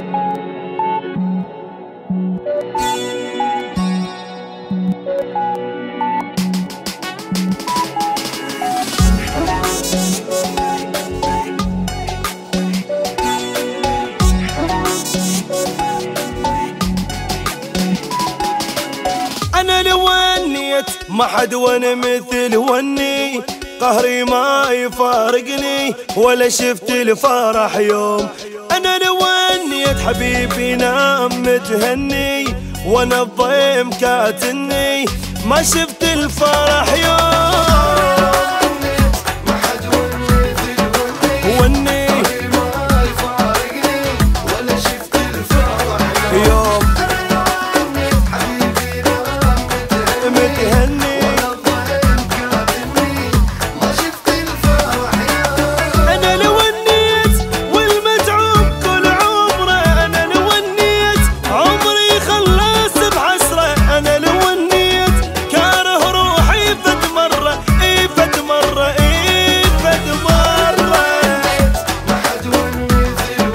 أنا لو ونيت ما حد وانا مثل وني، قهري ما يفارقني ولا شفت الفرح يوم. أنا لو ونيت حبيبي نام متهني، وانا الضيم كاتني ما شفت الفرح يوم. ما حد وني وني ما يفارقني ولا شفت الفرح يوم حبيبي نام متهني، وانا الضيم كاتني ما شفت الفرح أنا لو ونيت والمتعوب كل عمره، أنا لو ونيت عمري خلص بحسرة، أنا لو ونيت كاره روحي فد مرة، إي فد مرة، إي فد مرة. ما حد وني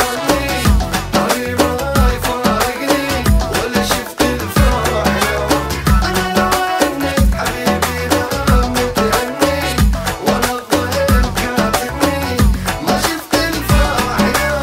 ما يفارقني ولا شفت الفرح أنا لو ونيت حبيبي نام متهني وانا الضيم كاتني ما شفت الفرح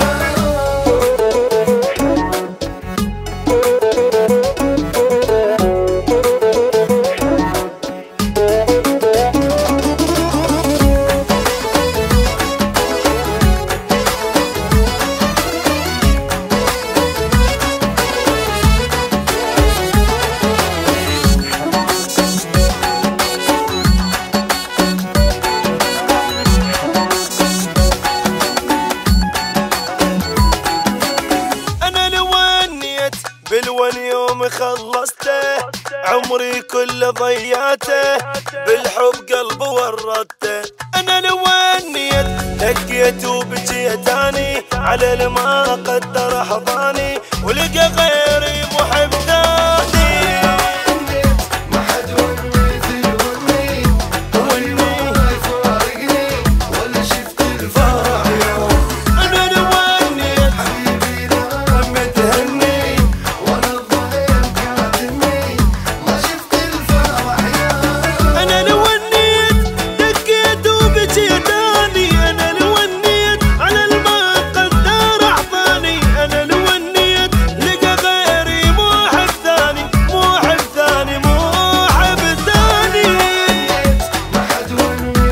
أنا لو ونيت بالون يوم خلصته، عمري كله ضيعته، بالحب قلبي ورطته. أنا لو ونيت هكيت وبجيت أني على الما قدر حضاني، ولقى غيري محب ثاني. ما حد وني ما يفارقني ولا شفت الفرح أنا لو ونيت حبيبي نام متهني، وانا الضيم كاتني ما شفت الفرح أنا لو ونيت دقيت وبجيت أني، أنا لو ونيت على الما قدر أحضاني، أنا لو ونيت لقى غيري مو حب ثاني، مو حب ثاني، مو حب ثاني. ما حد وني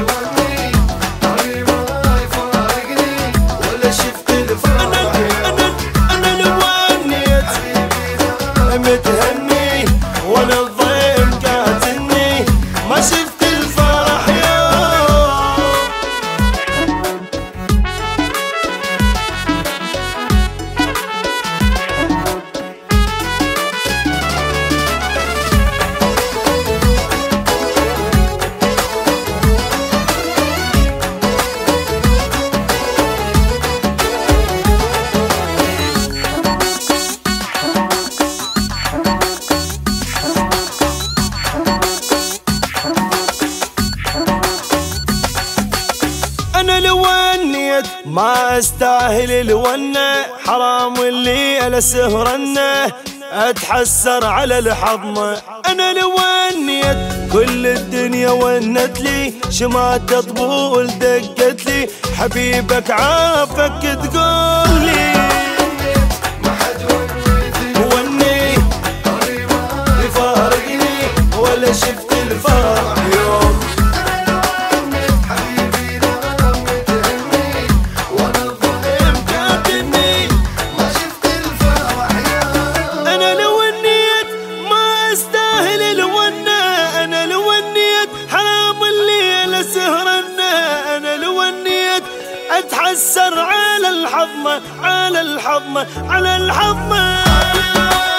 ما يفارقني ولا شفت الفرح أنا لو ونيت متهني وانا الضيم قاتلني ما شفت الفرح يوم. أنا لو ونيت ما استاهل الونة، حرام اللي ألا سهرنه أتحسر على الحضمة. أنا لو ونيت كل الدنيا ونت لي، شمات طبول دقت لي، حبيبك عافك تقول لي. ما حد وني ما يفارقني ولا شفت الفرح يوم. حبيبي نام متهني وانا الضيم مكاتني ما شفت الفرح أنا لو ونيت ما استاهل الونة، أنا لو ونيت حرام الليلة سهرنا، أنا لو ونيت أتحسر على الحظمة، على الحظمة، على الحظمة.